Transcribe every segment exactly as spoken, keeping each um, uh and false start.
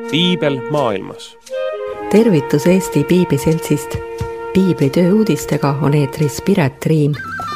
Piibel maailmas. Tervitus Eesti Piibliseltsist. Piiblitöö uudistega on eetris Piret Riim.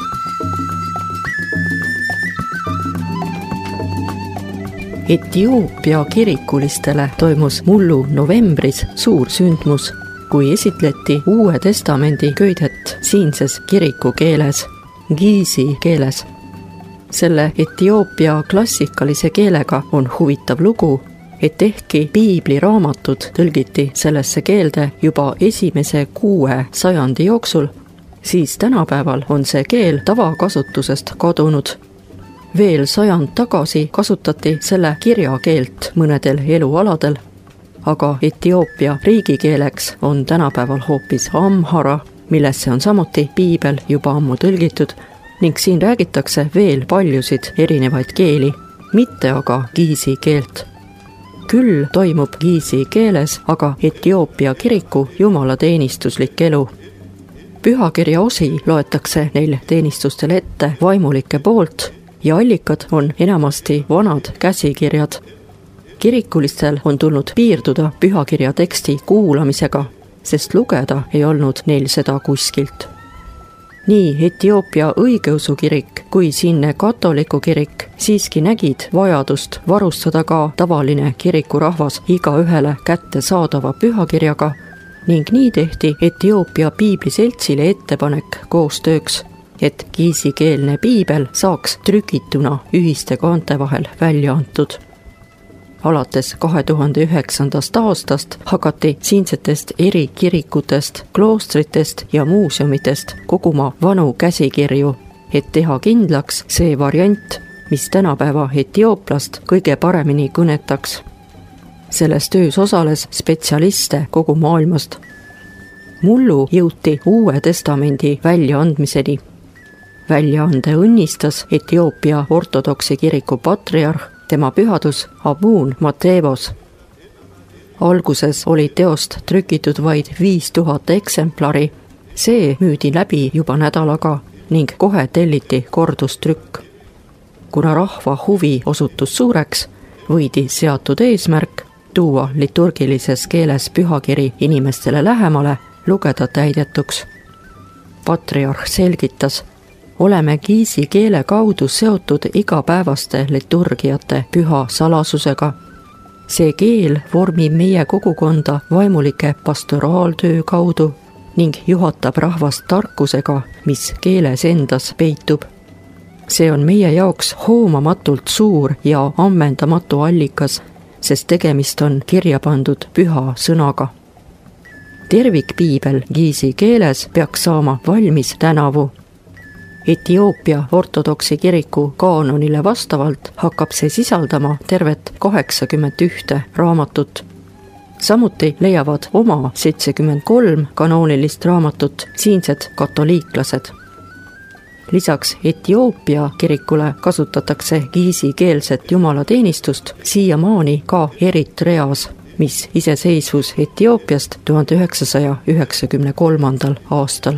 Etioopia kirikulistele toimus mullu novembris suur sündmus, kui esitleti Uue Testamendi köidet siinses kirikukeeles, giisi keeles. Selle Etioopia klassikalise keelega on huvitav lugu, et ehkki piibliraamatud tõlgiti sellesse keelde juba esimese kuue sajandi jooksul, siis tänapäeval on see keel tavakasutusest kadunud. Veel sajand tagasi kasutati selle kirjakeelt mõnedel elualadel, aga Etioopia riigikeeleks on tänapäeval hoopis amhara, millesse on samuti piibel juba ammu tõlgitud, ning siin räägitakse veel paljusid erinevaid keeli, mitte aga giisi keelt. Küll toimub giisi keeles aga Etioopia kiriku jumalateenistuslik elu. Pühakirja osi loetakse neil teenistustel ette vaimulike poolt ja allikad on enamasti vanad käsikirjad. Kirikulistel on tulnud piirduda pühakirja teksti kuulamisega, sest lugeda ei olnud neil seda kuskilt. Nii Etioopia õigeusu kirik kui siinne katoliku kirik siiski nägid vajadust varustada ka tavaline kirikurahvas igaühele kätte saadava pühakirjaga ning nii tehti Etioopia piibliseltsile ettepanek koostööks, et giisikeelne piibel saaks trükituna ühiste kaante vahel välja antud. Alates kahe tuhande üheksandast aastast hakati siinsetest eri kirikutest, kloostritest ja muuseumitest koguma vanu käsikirju, et teha kindlaks see variant, mis tänapäeva etiooplast kõige paremini kõnetaks. Selles töös osales spetsialiste kogu maailmast. Mullu jõuti Uue Testamendi väljaandmiseni. Väljaande õnnistas Etioopia ortodoksi kiriku patriarh, tema pühadus Abun Matevos. Alguses oli teost trükitud vaid viis tuhat eksemplari. See müüdi läbi juba nädalaga ning kohe telliti kordustrükk. Kuna rahva huvi osutus suureks, võidi seatud eesmärk tuua liturgilises keeles pühakiri inimestele lähemale lugeda täidetuks. Patriarh selgitas, oleme giisi keele kaudu seotud igapäevaste liturgiate püha salasusega. See keel vormib meie kogukonda vaimulike pastoraaltöö kaudu ning juhatab rahvast tarkusega, mis keeles endas peitub. See on meie jaoks hoomamatult suur ja ammendamatu allikas, sest tegemist on kirja pandud püha sõnaga. Tervikpiibel giisi keeles peaks saama valmis tänavu. Etioopia ortodoksi kiriku kaanonile vastavalt hakkab see sisaldama tervet kaheksakümmend ühte raamatut. Samuti leiavad oma seitsekümmend kolm kanoonilist raamatut siinsed katoliiklased. Lisaks Etioopia kirikule kasutatakse giisikeelset jumalateenistust siiamaani ka Eritreas, mis iseseisvus Etioopiast tuhande üheksasaja üheksakümne kolmandal aastal.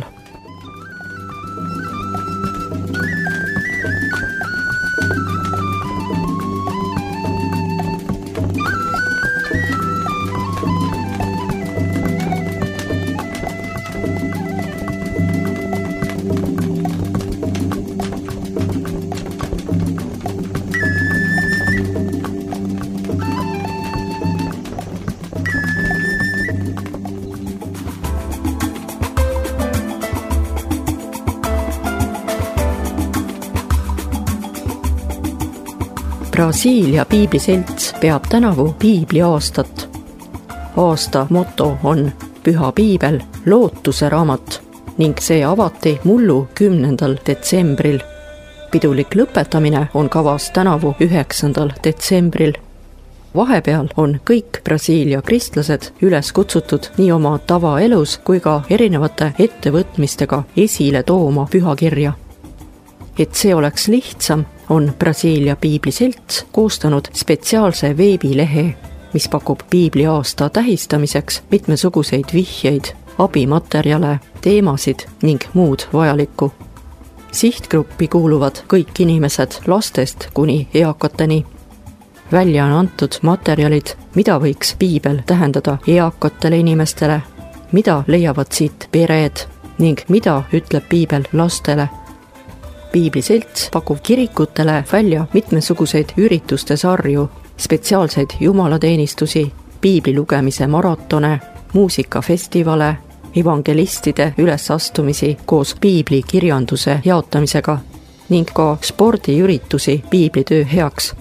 Brasiilia piibliselts peab tänavu piibliaastat. Aasta moto on Püha piibel, lootuse raamat ning see avati mullu kümnendal detsembril. Pidulik lõpetamine on kavas tänavu üheksandal detsembril. Vahepeal on kõik Brasiilia kristlased üles kutsutud nii oma tavaelus kui ka erinevate ettevõtmistega esile tooma pühakirja. Et see oleks lihtsam, on Brasiilia piibliselts koostanud spetsiaalse veebilehe, mis pakub piibliaasta tähistamiseks mitmesuguseid vihjeid, abimaterjale, teemasid ning muud vajalikku. Sihtgruppi kuuluvad kõik inimesed lastest kuni eakateni. välja on antud materjalid, mida võiks piibel tähendada eakatele inimestele, mida leiavad siit pered ning mida ütleb piibel lastele. Piibliselts pakub kirikutele välja mitmesuguseid ürituste sarju, spetsiaalseid jumalateenistusi, piibli lugemise maratone, muusikafestivale, evangelistide ülesastumisi koos piibli kirjanduse jaotamisega ning ka spordiüritusi piiblitöö heaks.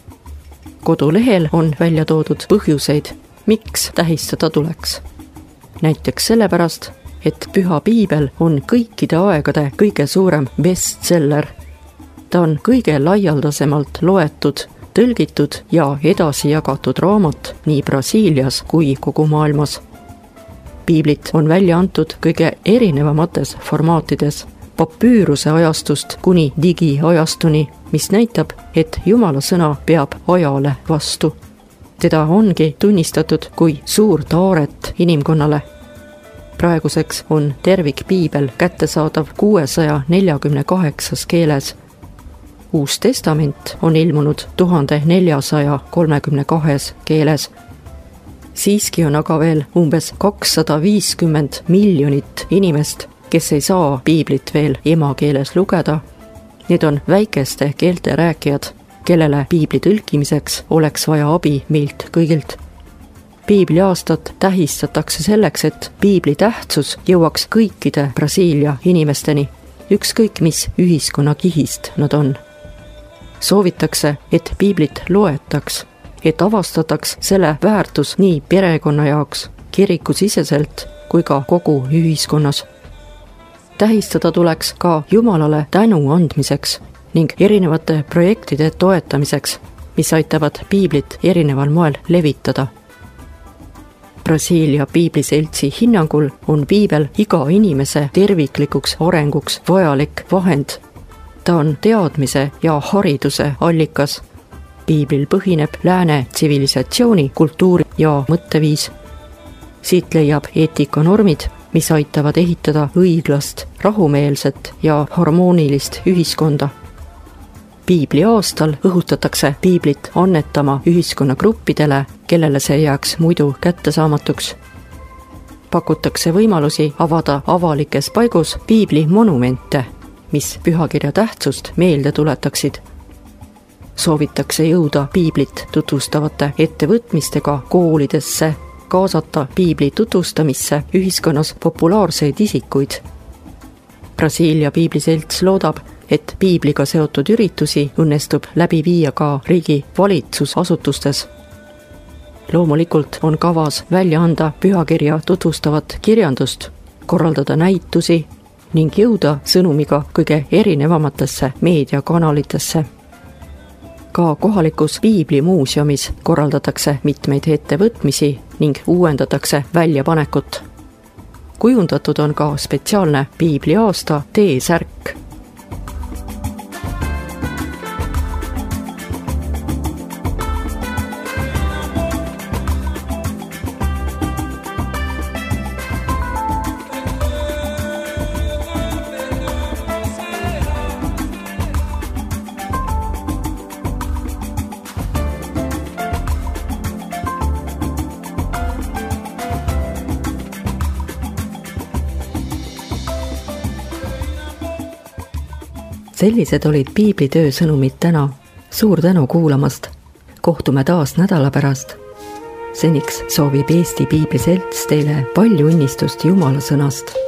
Kodulehel on välja toodud põhjuseid, miks tähistada tuleks. Näiteks sellepärast, et püha piibel on kõikide aegade kõige suurem bestseller. Ta on kõige laialdasemalt loetud, tõlgitud ja edasi jagatud raamat nii Brasiilias kui kogu maailmas. Piiblit on välja antud kõige erinevamates formaatides, papüüruse ajastust kuni digiajastuni, mis näitab, et Jumala sõna peab ajale vastu. Teda ongi tunnistatud kui suurt aaret inimkonnale. Praeguseks on tervik piibel kättesaadav kuuesaja neljakümne kaheksas keeles. Uus testament on ilmunud tuhande neljasaja kolmekümne kahes keeles. Siiski on aga veel umbes kakssada viiskümmend miljonit inimest, kes ei saa piiblit veel emakeeles lugeda. Need on väikeste keelte rääkijad, kellele piibli tõlkimiseks oleks vaja abi meilt kõigilt. Piibli aastat tähistatakse selleks, et piibli tähtsus jõuaks kõikide Brasiilia inimesteni, ükskõik mis ühiskonna kihist nad on. Soovitakse, et piiblit loetaks, et avastataks selle väärtus nii perekonna jaoks, kiriku siseselt kui ka kogu ühiskonnas. Tähistada tuleks ka Jumalale tänu andmiseks ning erinevate projektide toetamiseks, mis aitavad piiblit erineval moel levitada. Brasiilia piibliseltsi hinnangul on piibel iga inimese terviklikuks arenguks vajalik vahend. Ta on teadmise ja hariduse allikas. Piiblil põhineb lääne tsivilisatsiooni, kultuuri ja mõtteviis. Siit leiab eetikanormid, mis aitavad ehitada õiglast, rahumeelset ja harmoonilist ühiskonda. Piibli aastal õhutatakse piiblit annetama ühiskonnagruppidele, kellele see jääks muidu kättesaamatuks. Pakutakse võimalusi avada avalikes paigus piibli monumente, mis pühakirja tähtsust meelde tuletaksid. Soovitakse jõuda piiblit tutvustavate ettevõtmistega koolidesse, kaasata piibli tutvustamisse ühiskonnas populaarseid isikuid. Brasiilia piibliselts loodab, et piibliga seotud üritusi õnnestub läbi viia ka riigi valitsusasutustes. Loomulikult on kavas välja anda pühakirja tutvustavat kirjandust, korraldada näitusi ning jõuda sõnumiga kõige erinevamatesse meediakanalitesse. Ka kohalikus piiblimuuseumis korraldatakse mitmeid ettevõtmisi ning uuendatakse väljapanekut. Kujundatud on ka spetsiaalne piibli aasta T-särk. Sellised olid piiblitöö sõnumid täna. Suur tänu kuulamast. Kohtume taas nädala pärast. Seniks soovib Eesti Piibliselts teile palju õnnistust Jumala sõnast.